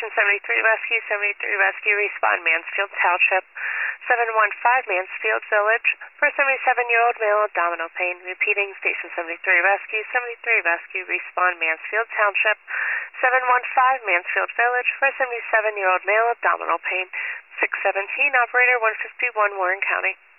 Station 73 Rescue, 73 Rescue, respond Mansfield Township, 715 Mansfield Village, for a 77-year-old male with abdominal pain. Repeating, Station 73 Rescue, 73 Rescue, respond Mansfield Township, 715 Mansfield Village, for a 77-year-old male with abdominal pain. 617, operator 151, Warren County.